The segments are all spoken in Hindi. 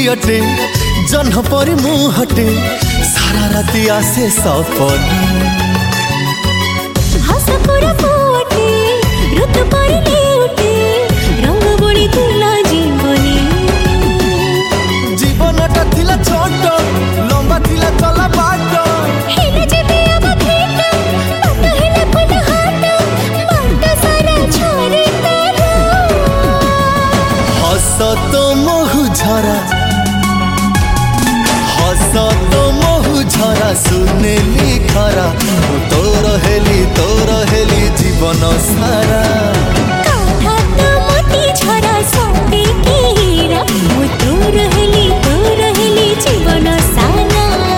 झीटे जह्न परी मुहटे सारा राति आसे सपन हसपुरा पुअटे ऋतु परिले उठे रंग बोली तुला जीवनी जीवनटा थिला छोट लंबा थिला चला बाट हेले जेबे अब भेट बाट हेले फुल हाट बाट सारा छोरे तेरा हसत महु झरा सुनेली खरा तोर हेली जीवन सारा काथा तो मोती झरा सोते के हीरा मु तोर हेली जीवन सारा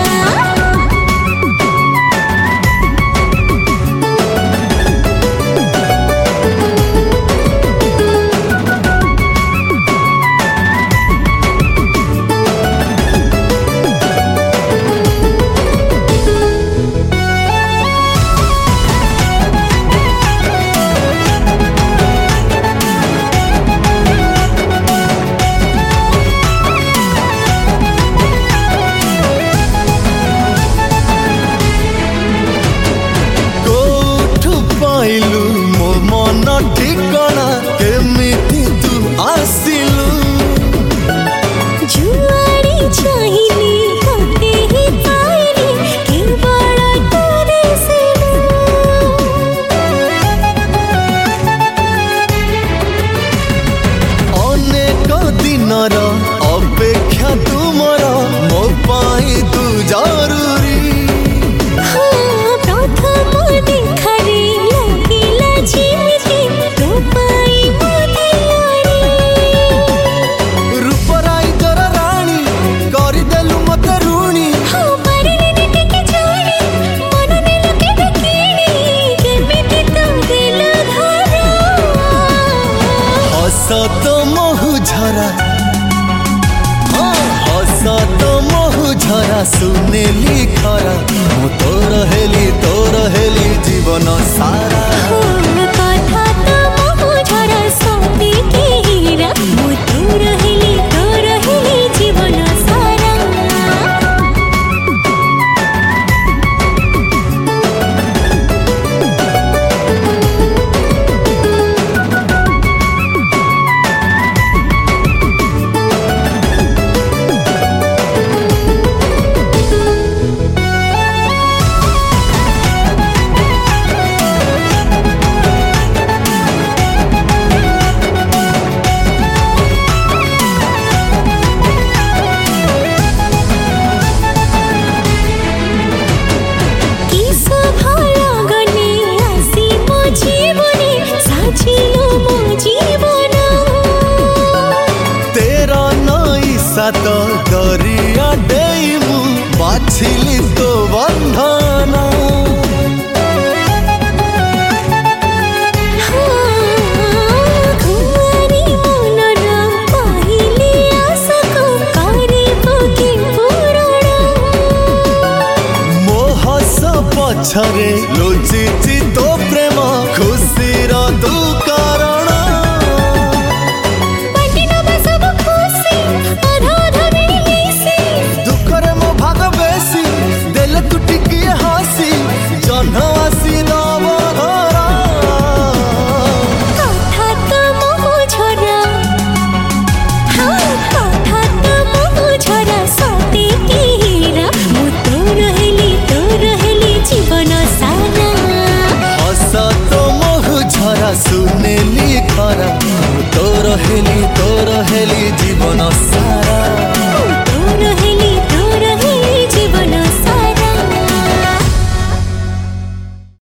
मो मन ठिकना केमिति तू आसिलु जुआरी चाहिली होते ही पाइली के बड़ा तोरे सिलु अनेक दिनर अपेक्षा तुमर मो पाई तू जरूरी हसत महु झरा सुनेली खरा मु तोर हेली जीवन सारा कथा तो महु झरा सोते के हीरा मु तोर हेली जीवन सारा तो दरिया डेमु बाछिली तो बंधना मोहस पछरे लुचिची तो प्रेम खुशी रो